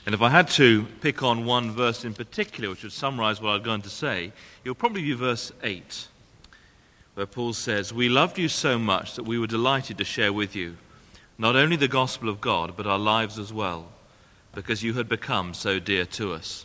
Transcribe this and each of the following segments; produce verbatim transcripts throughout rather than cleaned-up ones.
And if I had to pick on one verse in particular, which would summarize what I'm going to say, it would probably be verse eight, where Paul says, "We loved you so much that we were delighted to share with you not only the gospel of God, but our lives as well, because you had become so dear to us."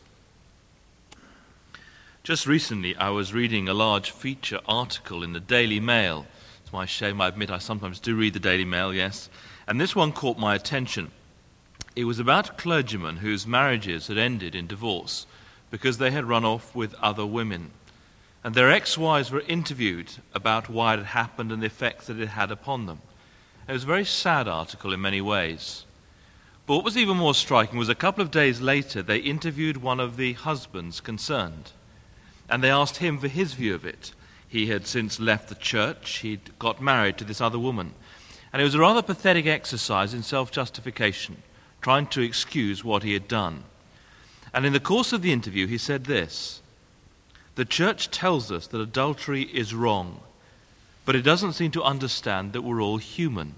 Just recently, I was reading a large feature article in the Daily Mail. It's my shame, I admit I sometimes do read the Daily Mail, yes. And this one caught my attention. It was about a clergyman whose marriages had ended in divorce because they had run off with other women. And their ex-wives were interviewed about why it had happened and the effects that it had upon them. It was a very sad article in many ways. But what was even more striking was a couple of days later they interviewed one of the husbands concerned. And they asked him for his view of it. He had since left the church. He'd got married to this other woman. And it was a rather pathetic exercise in self-justification, trying to excuse what he had done. And in the course of the interview, he said this: "The church tells us that adultery is wrong, but it doesn't seem to understand that we're all human."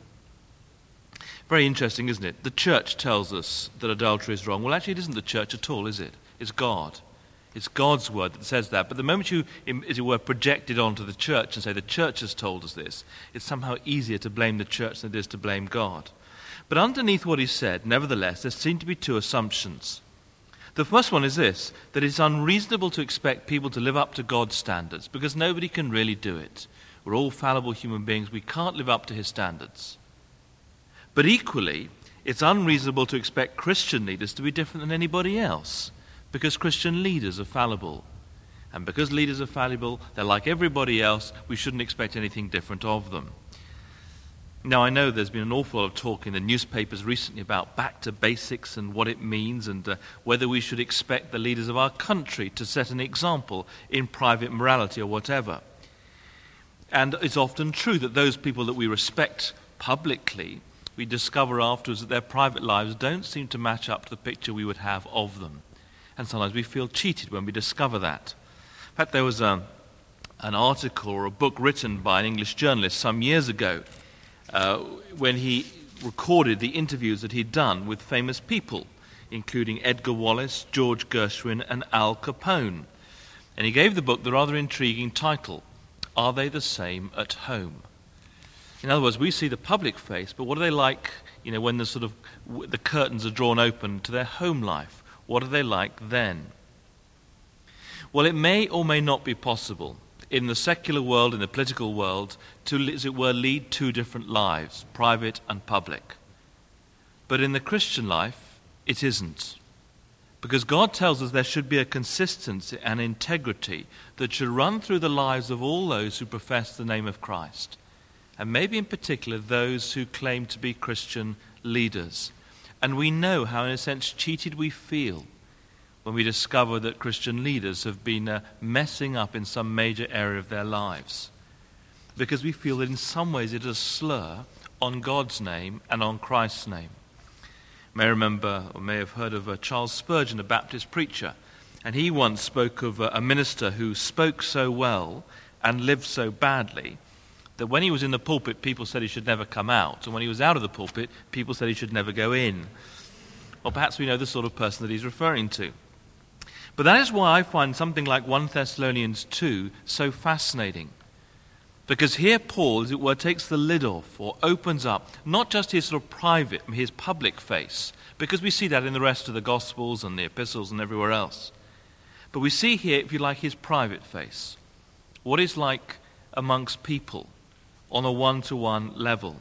Very interesting, isn't it? The church tells us that adultery is wrong. Well, actually, it isn't the church at all, is it? It's God. It's God's word that says that. But the moment you, as it were, project it onto the church and say the church has told us this, it's somehow easier to blame the church than it is to blame God. But underneath what he said, nevertheless, there seem to be two assumptions. The first one is this, that it's unreasonable to expect people to live up to God's standards because nobody can really do it. We're all fallible human beings. We can't live up to his standards. But equally, it's unreasonable to expect Christian leaders to be different than anybody else because Christian leaders are fallible. And because leaders are fallible, they're like everybody else. We shouldn't expect anything different of them. Now, I know there's been an awful lot of talk in the newspapers recently about back to basics and what it means and uh, whether we should expect the leaders of our country to set an example in private morality or whatever. And it's often true that those people that we respect publicly, we discover afterwards that their private lives don't seem to match up to the picture we would have of them. And sometimes we feel cheated when we discover that. In fact, there was a, an article or a book written by an English journalist some years ago uh, when he recorded the interviews that he'd done with famous people, including Edgar Wallace, George Gershwin, and Al Capone. And he gave the book the rather intriguing title, "Are They the Same at Home?" In other words, we see the public face, but what are they like, you know, when the sort of the curtains are drawn open to their home life? What are they like then? Well, it may or may not be possible in the secular world, in the political world, to, as it were, lead two different lives, private and public. But in the Christian life, it isn't. Because God tells us there should be a consistency and integrity that should run through the lives of all those who profess the name of Christ. And maybe in particular those who claim to be Christian leaders. And we know how, in a sense, cheated we feel when we discover that Christian leaders have been uh, messing up in some major area of their lives. Because we feel that in some ways it is a slur on God's name and on Christ's name. You may remember, or may have heard of uh, Charles Spurgeon, a Baptist preacher. And he once spoke of uh, a minister who spoke so well and lived so badly that when he was in the pulpit, people said he should never come out. And when he was out of the pulpit, people said he should never go in. Or perhaps we know the sort of person that he's referring to. But that is why I find something like First Thessalonians two so fascinating. Because here Paul, as it were, takes the lid off or opens up not just his sort of private, his public face, because we see that in the rest of the Gospels and the epistles and everywhere else. But we see here, if you like, his private face. What it's like amongst people on a one-to-one level.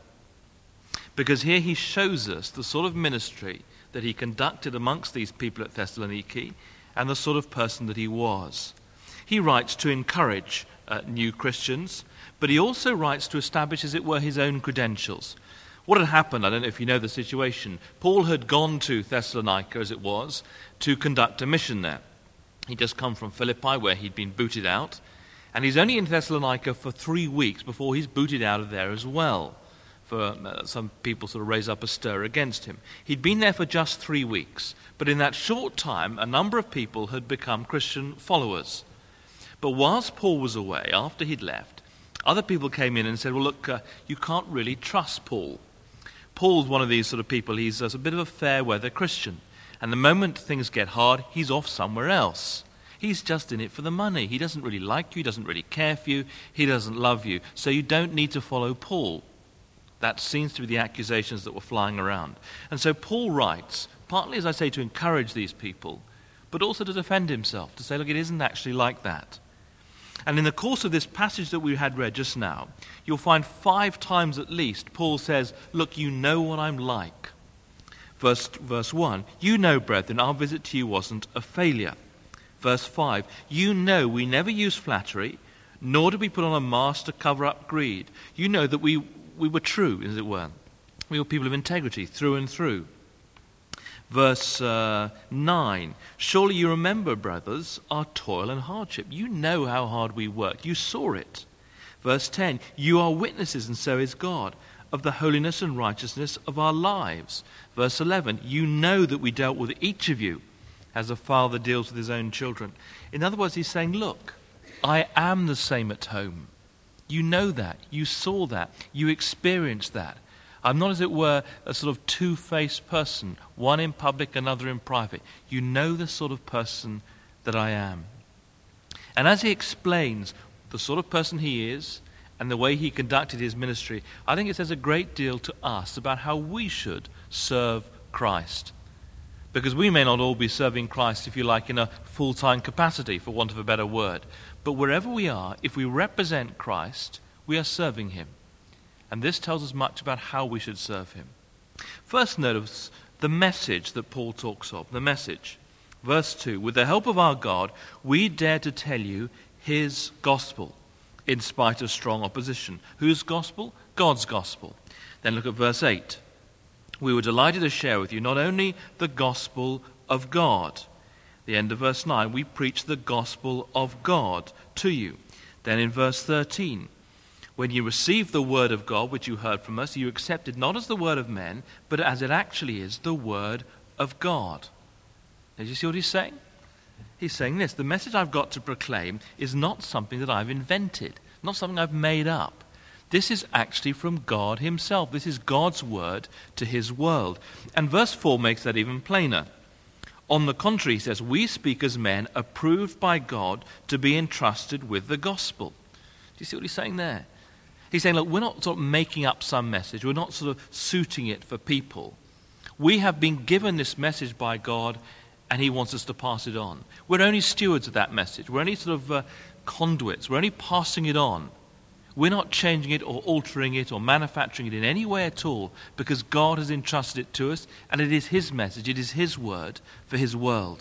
Because here he shows us the sort of ministry that he conducted amongst these people at Thessaloniki and the sort of person that he was. He writes to encourage uh, new Christians, but he also writes to establish, as it were, his own credentials. What had happened, I don't know if you know the situation, Paul had gone to Thessalonica, as it was, to conduct a mission there. He'd just come from Philippi, where he'd been booted out, and he's only in Thessalonica for three weeks before he's booted out of there as well. For uh, some people sort of raise up a stir against him. He'd been there for just three weeks, but in that short time, a number of people had become Christian followers. But whilst Paul was away, after he'd left, other people came in and said, well, look, uh, you can't really trust Paul. Paul's one of these sort of people, he's uh, a bit of a fair-weather Christian. And the moment things get hard, he's off somewhere else. He's just in it for the money. He doesn't really like you. He doesn't really care for you. He doesn't love you. So you don't need to follow Paul. That seems to be the accusations that were flying around. And so Paul writes, partly, as I say, to encourage these people, but also to defend himself, to say, look, it isn't actually like that. And in the course of this passage that we had read just now, you'll find five times at least Paul says, look, you know what I'm like. Verse, verse one, you know, brethren, our visit to you wasn't a failure. Verse five, you know we never use flattery, nor did we put on a mask to cover up greed. You know that we, we were true, as it were. We were people of integrity through and through. Verse uh, nine, surely you remember, brothers, our toil and hardship. You know how hard we worked. You saw it. Verse ten, you are witnesses, and so is God, of the holiness and righteousness of our lives. Verse eleven, you know that we dealt with each of you as a father deals with his own children. In other words, he's saying, look, I am the same at home. You know that. You saw that. You experienced that. I'm not, as it were, a sort of two-faced person, one in public, another in private. You know the sort of person that I am. And as he explains the sort of person he is and the way he conducted his ministry, I think it says a great deal to us about how we should serve Christ. Because we may not all be serving Christ, if you like, in a full-time capacity, for want of a better word. But wherever we are, if we represent Christ, we are serving him. And this tells us much about how we should serve him. First, notice the message that Paul talks of, the message. Verse two, with the help of our God, we dare to tell you his gospel, in spite of strong opposition. Whose gospel? God's gospel. Then look at verse eight. We were delighted to share with you not only the gospel of God. The end of verse nine, we preach the gospel of God to you. Then in verse thirteen, when you received the word of God, which you heard from us, you accepted not as the word of men, but as it actually is, the word of God. Now, do you see what he's saying? He's saying this, the message I've got to proclaim is not something that I've invented, not something I've made up. This is actually from God himself. This is God's word to his world. And verse four makes that even plainer. On the contrary, he says, we speak as men approved by God to be entrusted with the gospel. Do you see what he's saying there? He's saying, look, we're not sort of making up some message. We're not sort of suiting it for people. We have been given this message by God, and he wants us to pass it on. We're only stewards of that message. We're only sort of uh, conduits. We're only passing it on. We're not changing it or altering it or manufacturing it in any way at all, because God has entrusted it to us, and it is his message, it is his word for his world.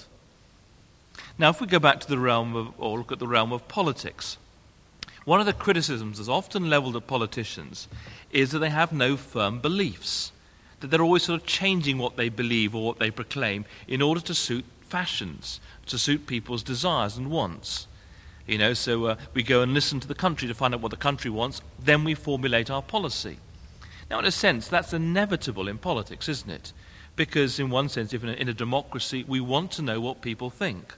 Now, if we go back to the realm of, or look at the realm of politics, one of the criticisms that's often leveled at politicians is that they have no firm beliefs, that they're always sort of changing what they believe or what they proclaim in order to suit fashions, to suit people's desires and wants. You know, so uh, we go and listen to the country to find out what the country wants, then we formulate our policy. Now, in a sense, that's inevitable in politics, isn't it? Because in one sense, if in a, in a democracy, we want to know what people think.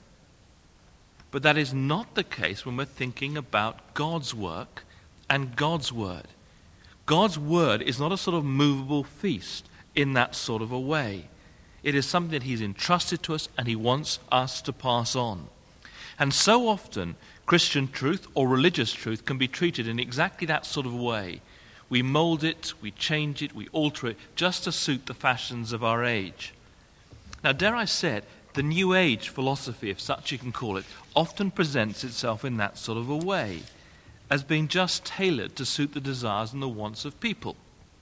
But that is not the case when we're thinking about God's work and God's word. God's word is not a sort of movable feast in that sort of a way. It is something that he's entrusted to us and he wants us to pass on. And so often, Christian truth or religious truth can be treated in exactly that sort of way. We mold it, we change it, we alter it just to suit the fashions of our age. Now, dare I say it, the New Age philosophy, if such you can call it, often presents itself in that sort of a way, as being just tailored to suit the desires and the wants of people.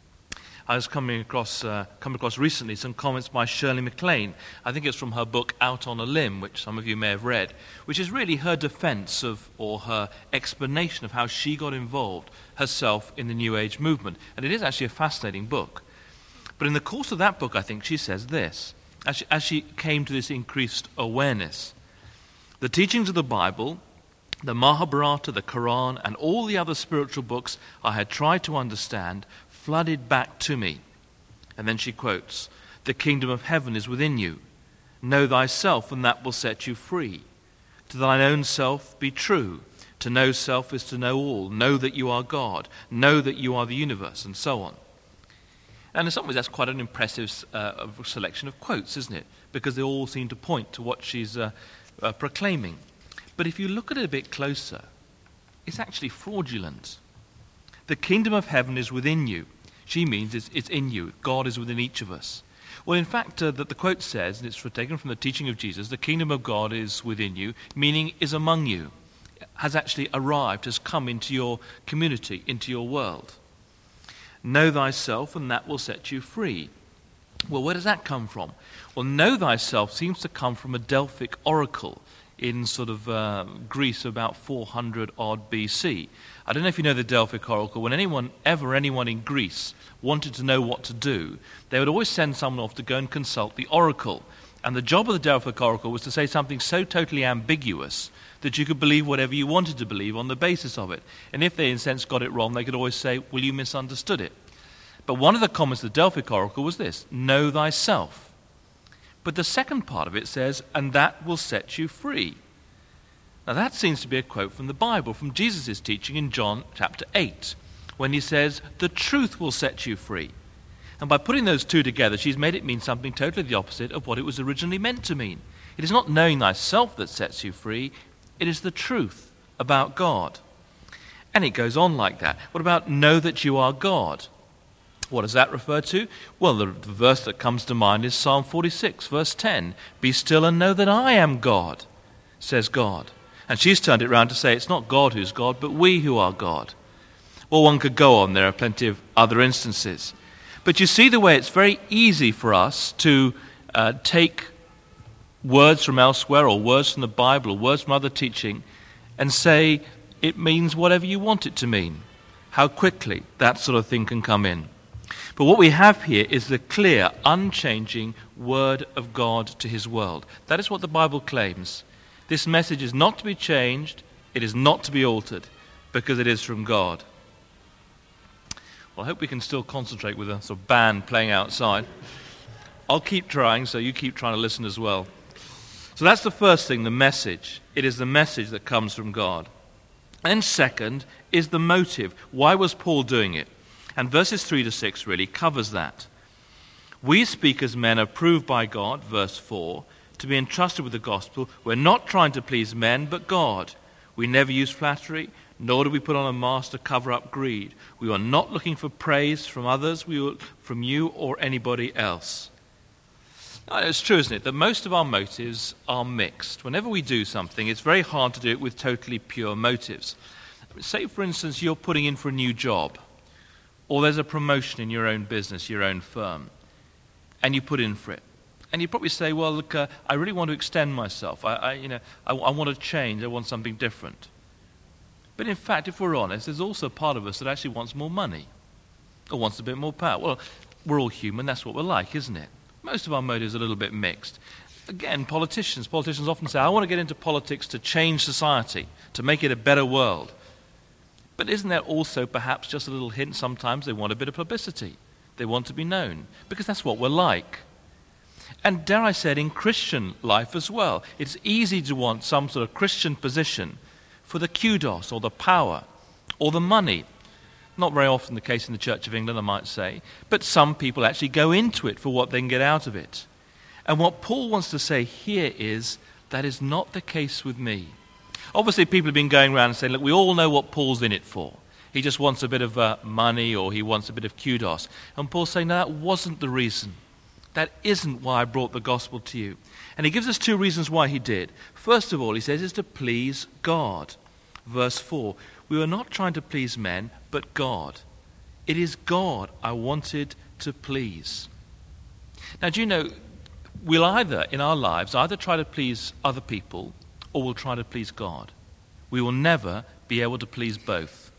I was coming across, uh, come across recently some comments by Shirley MacLaine. I think it's from her book Out on a Limb, which some of you may have read, which is really her defense of, or her explanation of how she got involved herself in the New Age movement. And it is actually a fascinating book. But in the course of that book, I think she says this, as she, as she came to this increased awareness. The teachings of the Bible, the Mahabharata, the Quran, and all the other spiritual books I had tried to understand flooded back to me. And then she quotes, the kingdom of heaven is within you. Know thyself, and that will set you free. To thine own self be true. To know self is to know all. Know that you are God. Know that you are the universe, and so on. And in some ways that's quite an impressive uh, selection of quotes, isn't it? Because they all seem to point to what she's uh, uh, proclaiming. But if you look at it a bit closer, it's actually fraudulent. The kingdom of heaven is within you. She means it's, it's in you. God is within each of us. Well, in fact, uh, that the quote says, and it's taken from the teaching of Jesus, the kingdom of God is within you, meaning is among you, has actually arrived, has come into your community, into your world. Know thyself, and that will set you free. Well, where does that come from? Well, know thyself seems to come from a Delphic oracle in sort of uh, Greece about four hundred odd B C. I don't know if you know the Delphic oracle. When anyone, ever anyone in Greece wanted to know what to do, they would always send someone off to go and consult the oracle. And the job of the Delphic oracle was to say something so totally ambiguous that you could believe whatever you wanted to believe on the basis of it. And if they, in a sense, got it wrong, they could always say, well, you misunderstood it. But one of the comments of the Delphic oracle was this: know thyself. But the second part of it says, and that will set you free. Now that seems to be a quote from the Bible, from Jesus' teaching in John chapter eight, when he says, the truth will set you free. And by putting those two together, she's made it mean something totally the opposite of what it was originally meant to mean. It is not knowing thyself that sets you free, it is the truth about God. And it goes on like that. What about know that you are God? What does that refer to? Well, the, the verse that comes to mind is Psalm forty-six, verse ten. Be still and know that I am God, says God. And she's turned it around to say it's not God who's God, but we who are God. Well, one could go on. There are plenty of other instances. But you see the way it's very easy for us to uh, take words from elsewhere or words from the Bible or words from other teaching and say it means whatever you want it to mean. How quickly that sort of thing can come in. But what we have here is the clear, unchanging word of God to his world. That is what the Bible claims. This message is not to be changed, it is not to be altered, because it is from God. Well, I hope we can still concentrate with a sort of band playing outside. I'll keep trying, so you keep trying to listen as well. So that's the first thing, the message. It is the message that comes from God. And second is the motive. Why was Paul doing it? And verses three to six really covers that. We speak as men approved by God, verse four, to be entrusted with the gospel. We're not trying to please men, but God. We never use flattery, nor do we put on a mask to cover up greed. We are not looking for praise from others, we will, from you or anybody else. Now, it's true, isn't it, that most of our motives are mixed. Whenever we do something, it's very hard to do it with totally pure motives. Say, for instance, you're putting in for a new job, or there's a promotion in your own business, your own firm, and you put in for it. And you probably say, well, look, uh, I really want to extend myself. I, I you know, I, I want to change. I want something different. But in fact, if we're honest, there's also a part of us that actually wants more money or wants a bit more power. Well, we're all human. That's what we're like, isn't it? Most of our motives are a little bit mixed. Again, politicians. Politicians often say, I want to get into politics to change society, to make it a better world. But isn't there also perhaps just a little hint sometimes they want a bit of publicity? They want to be known, because that's what we're like. And dare I say it, in Christian life as well. It's easy to want some sort of Christian position for the kudos or the power or the money. Not very often the case in the Church of England, I might say. But some people actually go into it for what they can get out of it. And what Paul wants to say here is, that is not the case with me. Obviously, people have been going around and saying, look, we all know what Paul's in it for. He just wants a bit of uh, money or he wants a bit of kudos. And Paul's saying, no, that wasn't the reason. That isn't why I brought the gospel to you. And he gives us two reasons why he did. First of all, he says, it's to please God. Verse four, we were not trying to please men, but God. It is God I wanted to please. Now, do you know, we'll either, in our lives, either try to please other people or we'll try to please God. We will never be able to please both.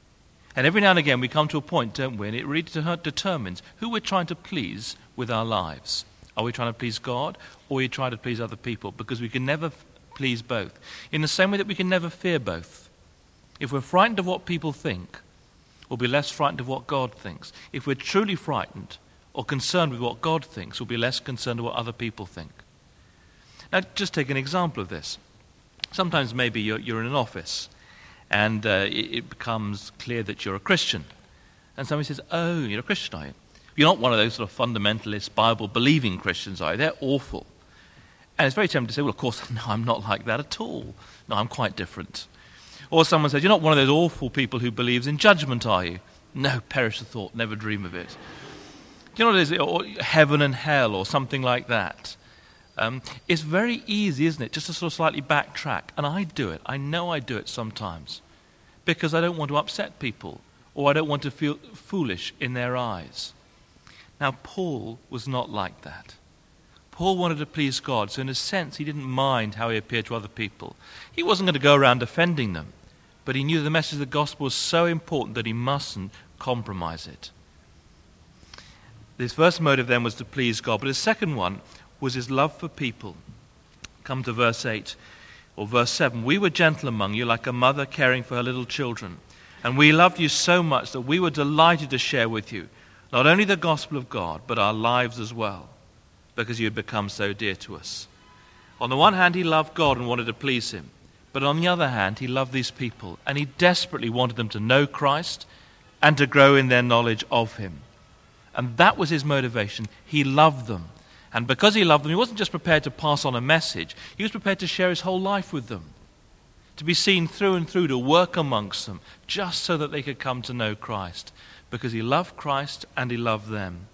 And every now and again we come to a point, don't we, and it really determines who we're trying to please with our lives. Are we trying to please God or are we trying to please other people? Because we can never f- please both. In the same way that we can never fear both. If we're frightened of what people think, we'll be less frightened of what God thinks. If we're truly frightened or concerned with what God thinks, we'll be less concerned with what other people think. Now, just take an example of this. Sometimes maybe you're, you're in an office and uh, it, it becomes clear that you're a Christian. And somebody says, oh, you're a Christian, are you? You're not one of those sort of fundamentalist, Bible-believing Christians, are you? They're awful. And it's very tempting to say, well, of course, no, I'm not like that at all. No, I'm quite different. Or someone says, you're not one of those awful people who believes in judgment, are you? No, perish the thought, never dream of it. Do you know what it is? Or heaven and hell or something like that. Um, it's very easy, isn't it, just to sort of slightly backtrack. And I do it. I know I do it sometimes. Because I don't want to upset people. Or I don't want to feel foolish in their eyes. Now, Paul was not like that. Paul wanted to please God, so in a sense he didn't mind how he appeared to other people. He wasn't going to go around defending them, but he knew the message of the gospel was so important that he mustn't compromise it. His first motive then was to please God, but his second one was his love for people. Come to verse eight, or verse seven. We were gentle among you, like a mother caring for her little children, and we loved you so much that we were delighted to share with you not only the gospel of God, but our lives as well, because you had become so dear to us. On the one hand, he loved God and wanted to please him. But on the other hand, he loved these people, and he desperately wanted them to know Christ and to grow in their knowledge of him. And that was his motivation. He loved them. And because he loved them, he wasn't just prepared to pass on a message. He was prepared to share his whole life with them, to be seen through and through, to work amongst them, just so that they could come to know Christ, because he loved Christ and he loved them.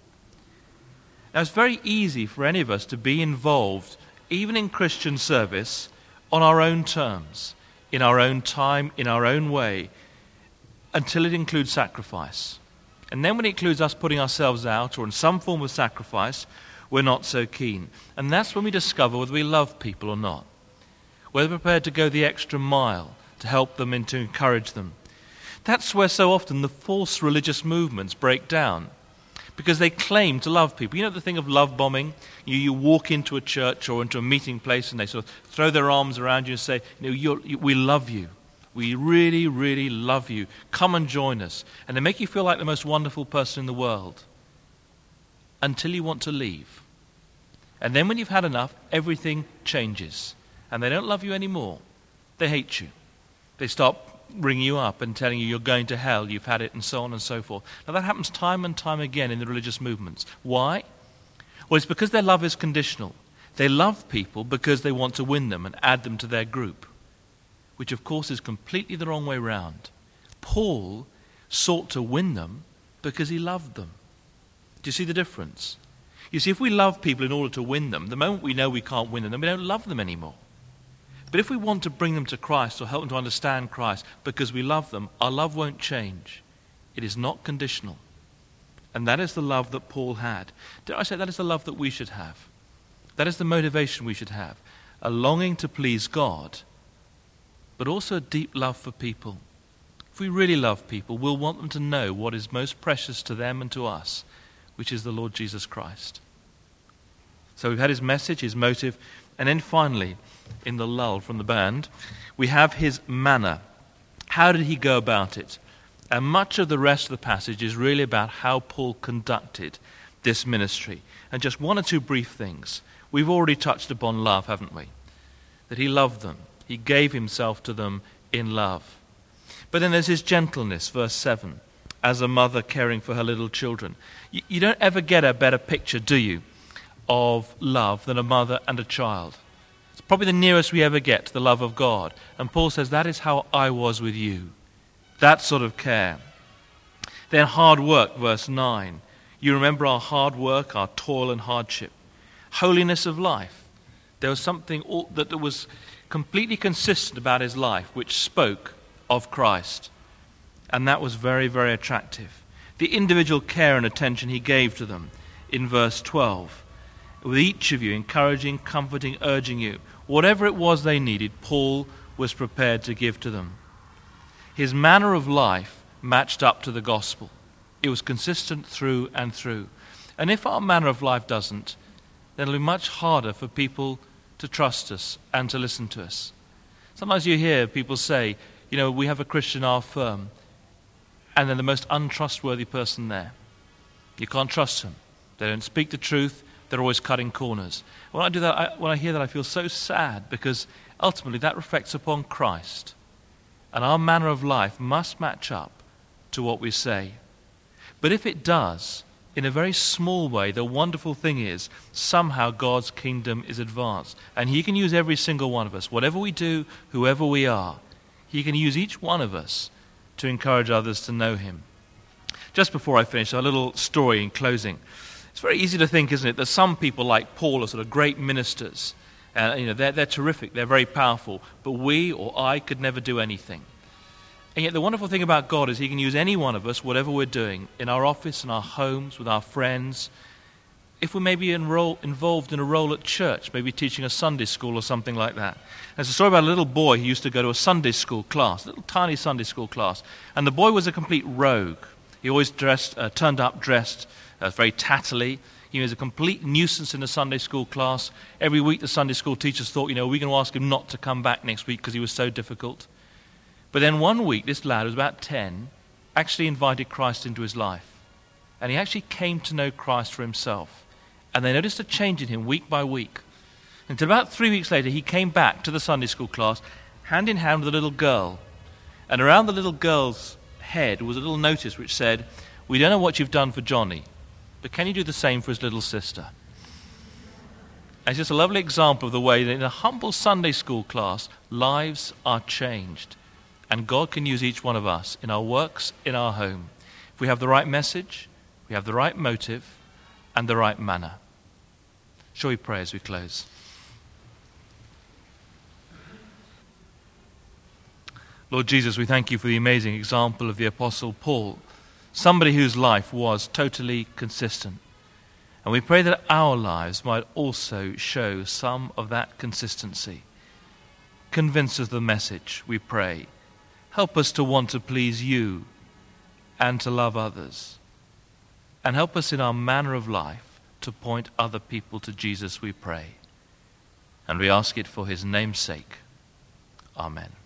Now, it's very easy for any of us to be involved, even in Christian service, on our own terms, in our own time, in our own way, until it includes sacrifice. And then when it includes us putting ourselves out, or in some form of sacrifice, we're not so keen. And that's when we discover whether we love people or not. Whether we're prepared to go the extra mile to help them and to encourage them. That's where so often the false religious movements break down. Because they claim to love people. You know the thing of love bombing? You, you walk into a church or into a meeting place and they sort of throw their arms around you and say, you know, you're, you, we love you. We really, really love you. Come and join us. And they make you feel like the most wonderful person in the world. Until you want to leave. And then when you've had enough, everything changes. And they don't love you anymore. They hate you. They stop ringing you up and telling you you're going to hell, you've had it, and so on and so forth. Now that happens time and time again in the religious movements. Why? Well, it's because their love is conditional. They love people because they want to win them and add them to their group, which of course is completely the wrong way round. Paul sought to win them because he loved them. Do you see the difference? You see, if we love people in order to win them, the moment we know we can't win them, then we don't love them anymore. But if we want to bring them to Christ or help them to understand Christ because we love them, our love won't change. It is not conditional. And that is the love that Paul had. Did I say that is the love that we should have? That is the motivation we should have. A longing to please God, but also a deep love for people. If we really love people, we'll want them to know what is most precious to them and to us, which is the Lord Jesus Christ. So we've had his message, his motive, and then finally, in the lull from the band, we have his manner. How did he go about it? And much of the rest of the passage is really about how Paul conducted this ministry. And just one or two brief things. We've already touched upon love, haven't we? That he loved them. He gave himself to them in love. But then there's his gentleness, verse seven, as a mother caring for her little children. You, you don't ever get a better picture, do you, of love than a mother and a child. It's probably the nearest we ever get to the love of God. And Paul says, that is how I was with you. That sort of care. Then hard work, verse nine. You remember our hard work, our toil and hardship. Holiness of life. There was something that was completely consistent about his life, which spoke of Christ. And that was very, very attractive. The individual care and attention he gave to them in verse twelve. With each of you, encouraging, comforting, urging you. Whatever it was they needed, Paul was prepared to give to them. His manner of life matched up to the gospel. It was consistent through and through. And if our manner of life doesn't, then it'll be much harder for people to trust us and to listen to us. Sometimes you hear people say, you know, we have a Christian our firm, and they're the most untrustworthy person there. You can't trust them. They don't speak the truth. They're always cutting corners. When I do that, I, when I hear that, I feel so sad, because ultimately that reflects upon Christ. And our manner of life must match up to what we say. But if it does, in a very small way, the wonderful thing is somehow God's kingdom is advanced. And he can use every single one of us. Whatever we do, whoever we are, he can use each one of us to encourage others to know him. Just before I finish, a little story in closing. It's very easy to think, isn't it, that some people like Paul are sort of great ministers. Uh, you know, they're, they're terrific, they're very powerful, but we or I could never do anything. And yet the wonderful thing about God is he can use any one of us, whatever we're doing, in our office, in our homes, with our friends. If we're maybe enroll, involved in a role at church, maybe teaching a Sunday school or something like that. There's a story about a little boy who used to go to a Sunday school class, a little tiny Sunday school class. And the boy was a complete rogue. He always dressed, uh, turned up dressed uh, very tattily. He was a complete nuisance in the Sunday school class. Every week the Sunday school teachers thought, you know, we're going to ask him not to come back next week because he was so difficult. But then one week, this lad, who was about ten, actually invited Christ into his life. And he actually came to know Christ for himself. And they noticed a change in him week by week. Until about three weeks later, he came back to the Sunday school class, hand in hand with a little girl. And around the little girl's head was a little notice which said, "We don't know what you've done for Johnny, but can you do the same for his little sister?" And it's just a lovely example of the way that in a humble Sunday school class, lives are changed. And God can use each one of us in our works, in our home. If we have the right message, we have the right motive, and the right manner. Shall we pray as we close? Lord Jesus, we thank you for the amazing example of the Apostle Paul, somebody whose life was totally consistent. And we pray that our lives might also show some of that consistency. Convince us of the message, we pray. Help us to want to please you and to love others. And help us in our manner of life to point other people to Jesus, we pray. And we ask it for his name's sake. Amen.